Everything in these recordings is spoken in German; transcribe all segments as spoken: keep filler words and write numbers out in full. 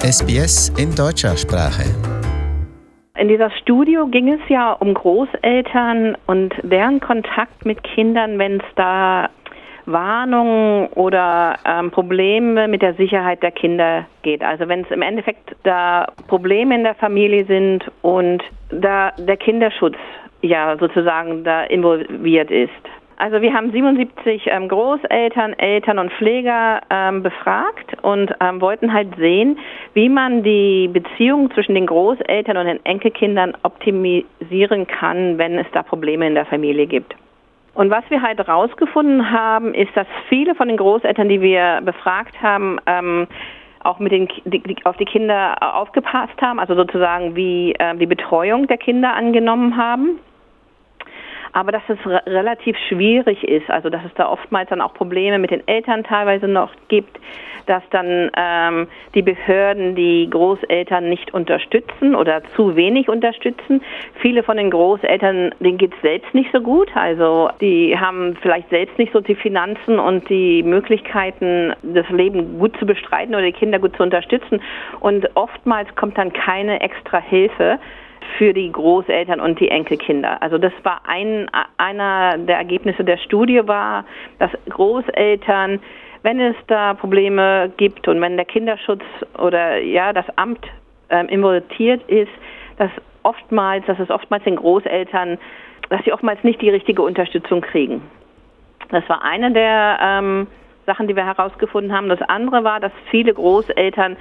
S B S in deutscher Sprache. In dieser Studie ging es ja um Großeltern und deren Kontakt mit Kindern, wenn es da Warnungen oder ähm, Probleme mit der Sicherheit der Kinder geht. Also wenn es im Endeffekt da Probleme in der Familie sind und da der Kinderschutz ja sozusagen da involviert ist. Also wir haben siebenundsiebzig ähm, Großeltern, Eltern und Pfleger ähm, befragt und ähm, wollten halt sehen, wie man die Beziehung zwischen den Großeltern und den Enkelkindern optimisieren kann, wenn es da Probleme in der Familie gibt. Und was wir halt herausgefunden haben, ist, dass viele von den Großeltern, die wir befragt haben, ähm, auch mit den die, die, auf die Kinder aufgepasst haben, also sozusagen wie äh, die Betreuung der Kinder angenommen haben. Aber dass es re- relativ schwierig ist, also dass es da oftmals dann auch Probleme mit den Eltern teilweise noch gibt, dass dann ähm, die Behörden die Großeltern nicht unterstützen oder zu wenig unterstützen. Viele von den Großeltern, denen geht es selbst nicht so gut, also die haben vielleicht selbst nicht so die Finanzen und die Möglichkeiten, das Leben gut zu bestreiten oder die Kinder gut zu unterstützen. Und oftmals kommt dann keine extra Hilfe für die Großeltern und die Enkelkinder. Also das war ein einer der Ergebnisse der Studie war, dass Großeltern, wenn es da Probleme gibt und wenn der Kinderschutz oder ja das Amt ähm, involviert ist, dass oftmals, dass es oftmals den Großeltern, dass sie oftmals nicht die richtige Unterstützung kriegen. Das war eine der ähm, Sachen, die wir herausgefunden haben. Das andere war, dass viele Großeltern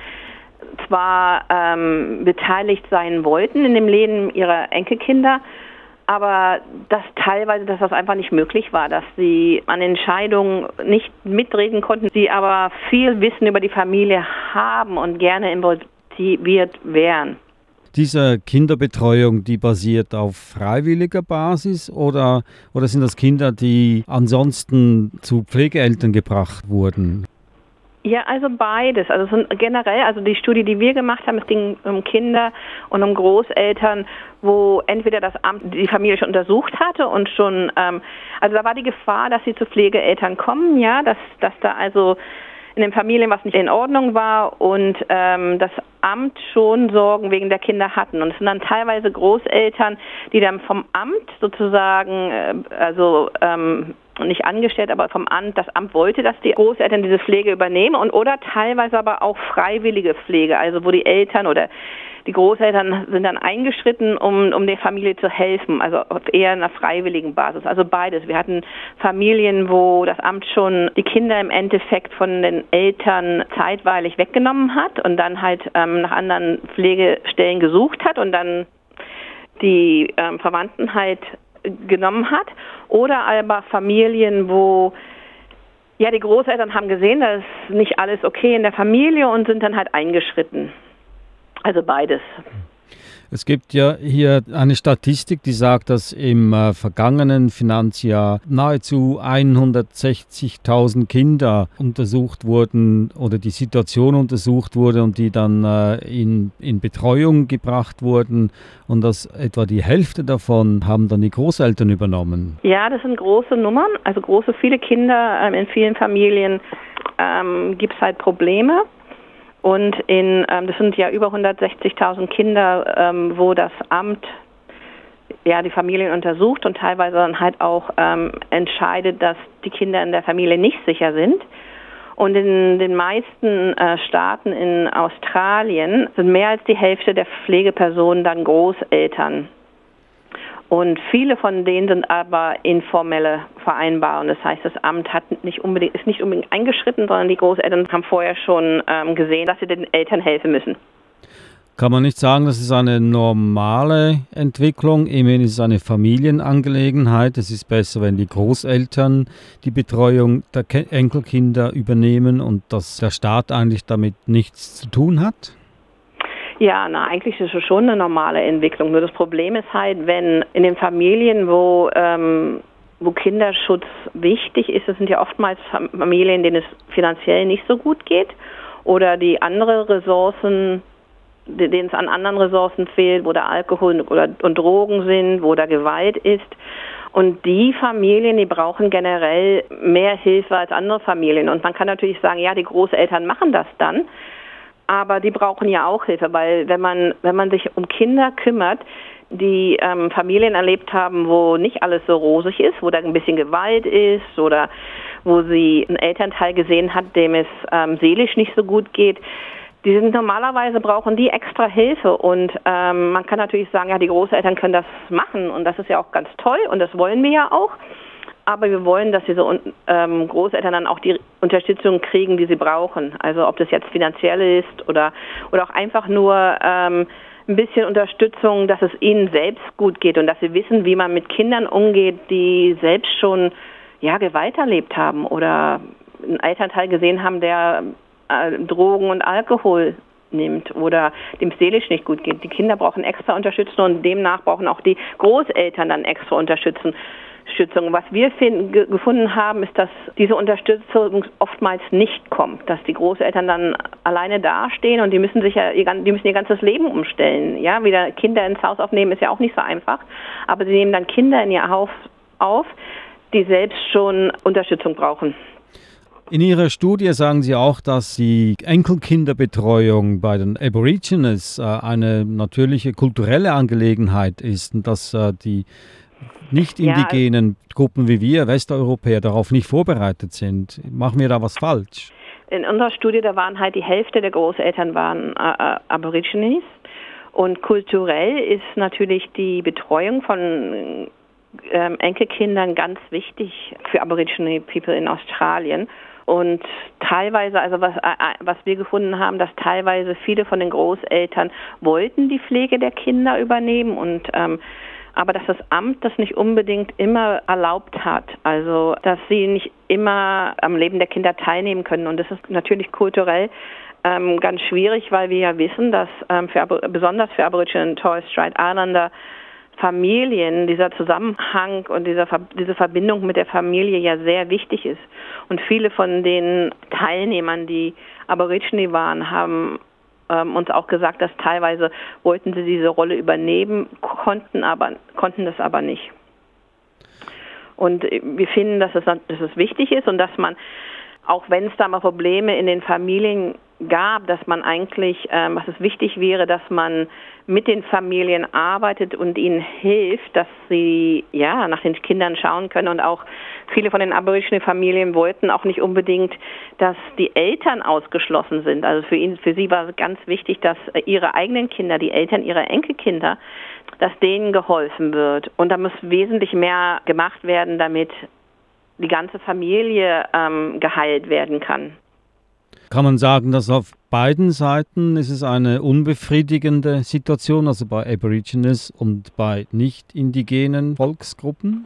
zwar ähm, beteiligt sein wollten in dem Leben ihrer Enkelkinder, aber dass teilweise, dass das einfach nicht möglich war, dass sie an Entscheidungen nicht mitreden konnten, sie aber viel Wissen über die Familie haben und gerne involviert wären. Diese Kinderbetreuung, die basiert auf freiwilliger Basis oder, oder sind das Kinder, die ansonsten zu Pflegeeltern gebracht wurden? Ja, also beides. Also es sind generell, also die Studie, die wir gemacht haben, es ging um Kinder und um Großeltern, wo entweder das Amt die Familie schon untersucht hatte und schon, ähm, also da war die Gefahr, dass sie zu Pflegeeltern kommen, ja, dass, dass da also in den Familien was nicht in Ordnung war und ähm, das Amt schon Sorgen wegen der Kinder hatten. Und es sind dann teilweise Großeltern, die dann vom Amt sozusagen, äh, also ähm, nicht angestellt, aber vom Amt, das Amt wollte, dass die Großeltern diese Pflege übernehmen und oder teilweise aber auch freiwillige Pflege, also wo die Eltern oder die Großeltern sind dann eingeschritten, um, um der Familie zu helfen, also auf eher einer freiwilligen Basis. Also beides. Wir hatten Familien, wo das Amt schon die Kinder im Endeffekt von den Eltern zeitweilig weggenommen hat und dann halt ähm, nach anderen Pflegestellen gesucht hat und dann die ähm, Verwandten halt genommen hat. Oder aber Familien, wo ja die Großeltern haben gesehen, da ist nicht alles okay in der Familie und sind dann halt eingeschritten. Also beides. Es gibt ja hier eine Statistik, die sagt, dass im äh, vergangenen Finanzjahr nahezu hundertsechzigtausend Kinder untersucht wurden oder die Situation untersucht wurde und die dann äh, in, in Betreuung gebracht wurden und dass etwa die Hälfte davon haben dann die Großeltern übernommen. Ja, das sind große Nummern, also große, viele Kinder ähm, in vielen Familien ähm, gibt es halt Probleme. Und in, ähm, das sind ja über hundertsechzigtausend Kinder, ähm, wo das Amt ja die Familien untersucht und teilweise dann halt auch ähm, entscheidet, dass die Kinder in der Familie nicht sicher sind. Und in den meisten äh, Staaten in Australien sind mehr als die Hälfte der Pflegepersonen dann Großeltern. Und viele von denen sind aber informelle Vereinbarungen. Das heißt, das Amt hat nicht unbedingt, ist nicht unbedingt eingeschritten, sondern die Großeltern haben vorher schon ähm, gesehen, dass sie den Eltern helfen müssen. Kann man nicht sagen, das ist eine normale Entwicklung? Immerhin ist es eine Familienangelegenheit. Es ist besser, wenn die Großeltern die Betreuung der Enkelkinder übernehmen und dass der Staat eigentlich damit nichts zu tun hat? Ja, na, eigentlich ist es schon eine normale Entwicklung. Nur das Problem ist halt, wenn in den Familien, wo, ähm, wo Kinderschutz wichtig ist, das sind ja oftmals Familien, denen es finanziell nicht so gut geht oder die andere Ressourcen, denen es an anderen Ressourcen fehlt, wo da Alkohol oder, und Drogen sind, wo da Gewalt ist. Und die Familien, die brauchen generell mehr Hilfe als andere Familien. Und man kann natürlich sagen, ja, die Großeltern machen das dann. aber die brauchen ja auch Hilfe, weil wenn man, wenn man sich um Kinder kümmert, die ähm, Familien erlebt haben, wo nicht alles so rosig ist, wo da ein bisschen Gewalt ist oder wo sie einen Elternteil gesehen hat, dem es ähm, seelisch nicht so gut geht, die sind normalerweise, brauchen die extra Hilfe und ähm, man kann natürlich sagen, ja, die Großeltern können das machen und das ist ja auch ganz toll und das wollen wir ja auch, aber wir wollen, dass diese ähm, Großeltern dann auch die Unterstützung kriegen, die sie brauchen, also ob das jetzt finanziell ist oder, oder auch einfach nur ähm, ein bisschen Unterstützung, dass es ihnen selbst gut geht und dass sie wissen, wie man mit Kindern umgeht, die selbst schon ja, Gewalt erlebt haben oder einen Elternteil gesehen haben, der Drogen und Alkohol nimmt oder dem seelisch nicht gut geht. Die Kinder brauchen extra Unterstützung und demnach brauchen auch die Großeltern dann extra Unterstützung. Was wir finden, ge- gefunden haben, ist, dass diese Unterstützung oftmals nicht kommt, dass die Großeltern dann alleine dastehen und die müssen sich ja ihr, die müssen ihr ganzes Leben umstellen. Ja, wieder Kinder ins Haus aufnehmen ist ja auch nicht so einfach, aber sie nehmen dann Kinder in ihr Haus auf, die selbst schon Unterstützung brauchen. In Ihrer Studie sagen Sie auch, dass die Enkelkinderbetreuung bei den Aborigines äh, eine natürliche kulturelle Angelegenheit ist und dass äh, die nicht indigenen ja, Gruppen wie wir, Westeuropäer, darauf nicht vorbereitet sind. Machen wir da was falsch? In unserer Studie, da waren halt die Hälfte der Großeltern waren äh, Aborigines und kulturell ist natürlich die Betreuung von ähm, Enkelkindern ganz wichtig für Aborigine People in Australien. Und teilweise, also was, was wir gefunden haben, dass teilweise viele von den Großeltern wollten die Pflege der Kinder übernehmen und ähm, aber dass das Amt das nicht unbedingt immer erlaubt hat, also dass sie nicht immer am Leben der Kinder teilnehmen können und das ist natürlich kulturell ähm, ganz schwierig, weil wir ja wissen, dass ähm, für, besonders für Aboriginal und Torres Strait Islander Familien, dieser Zusammenhang und dieser, diese Verbindung mit der Familie ja sehr wichtig ist. Und viele von den Teilnehmern, die Aborigine waren, haben ähm, uns auch gesagt, dass teilweise wollten sie diese Rolle übernehmen, konnten, aber, konnten das aber nicht. Und wir finden, dass es, dass es wichtig ist und dass man, auch wenn es da mal Probleme in den Familien gab, dass man eigentlich, ähm, was es wichtig wäre, dass man mit den Familien arbeitet und ihnen hilft, dass sie ja nach den Kindern schauen können und auch viele von den Aborigine-Familien wollten auch nicht unbedingt, dass die Eltern ausgeschlossen sind. Also für ihn, für sie war es ganz wichtig, dass ihre eigenen Kinder, die Eltern ihrer Enkelkinder, dass denen geholfen wird. Und da muss wesentlich mehr gemacht werden, damit die ganze Familie ähm, geheilt werden kann. Kann man sagen, dass auf beiden Seiten ist es eine unbefriedigende Situation, also bei Aborigines und bei nicht indigenen Volksgruppen?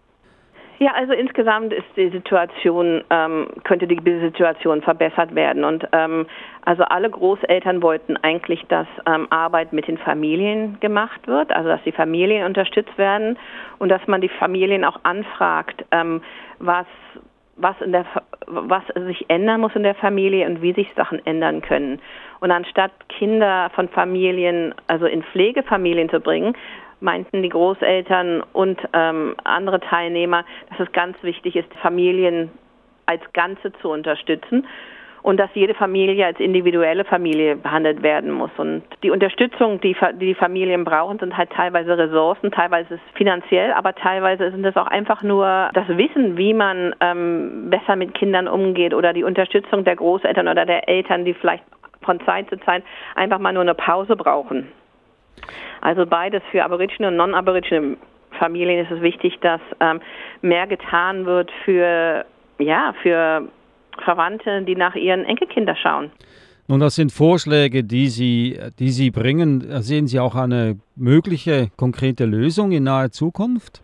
Ja, also insgesamt ist die Situation, ähm, könnte die Situation verbessert werden. Und ähm, also alle Großeltern wollten eigentlich, dass ähm, Arbeit mit den Familien gemacht wird, also dass die Familien unterstützt werden und dass man die Familien auch anfragt, ähm, was was in der was sich ändern muss in der Familie und wie sich Sachen ändern können. Und anstatt Kinder von Familien, also in Pflegefamilien zu bringen, meinten die Großeltern und ähm, andere Teilnehmer, dass es ganz wichtig ist, Familien als Ganze zu unterstützen und dass jede Familie als individuelle Familie behandelt werden muss. Und die Unterstützung, die die Familien brauchen, sind halt teilweise Ressourcen, teilweise ist es finanziell, aber teilweise sind es auch einfach nur das Wissen, wie man ähm, besser mit Kindern umgeht oder die Unterstützung der Großeltern oder der Eltern, die vielleicht von Zeit zu Zeit einfach mal nur eine Pause brauchen. Also beides für Aborigine und Non-Aborigine Familien ist es wichtig, dass ähm, mehr getan wird für, ja, für Verwandte, die nach ihren Enkelkindern schauen. Nun, das sind Vorschläge, die Sie, die Sie bringen. Sehen Sie auch eine mögliche konkrete Lösung in naher Zukunft?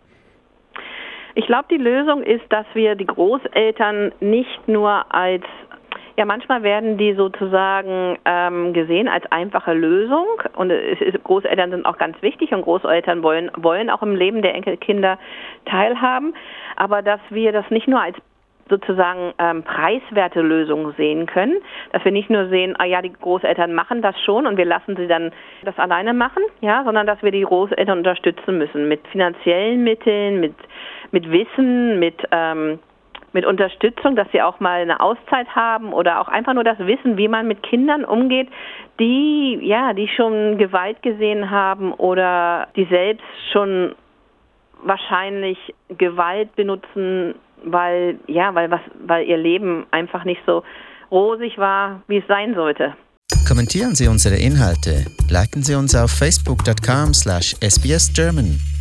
Ich glaube, die Lösung ist, dass wir die Großeltern nicht nur als Ja, manchmal werden die sozusagen ähm, gesehen als einfache Lösung und es ist, Großeltern sind auch ganz wichtig und Großeltern wollen, wollen auch im Leben der Enkelkinder teilhaben, aber dass wir das nicht nur als sozusagen ähm, preiswerte Lösung sehen können, dass wir nicht nur sehen, ah ja, die Großeltern machen das schon und wir lassen sie dann das alleine machen, ja, sondern dass wir die Großeltern unterstützen müssen mit finanziellen Mitteln, mit mit Wissen, mit ähm, mit Unterstützung, dass sie auch mal eine Auszeit haben oder auch einfach nur das Wissen, wie man mit Kindern umgeht, die ja, die schon Gewalt gesehen haben oder die selbst schon wahrscheinlich Gewalt benutzen, weil ja, weil was, weil ihr Leben einfach nicht so rosig war, wie es sein sollte. Kommentieren Sie unsere Inhalte, liken Sie uns auf facebook dot com slash s b s german.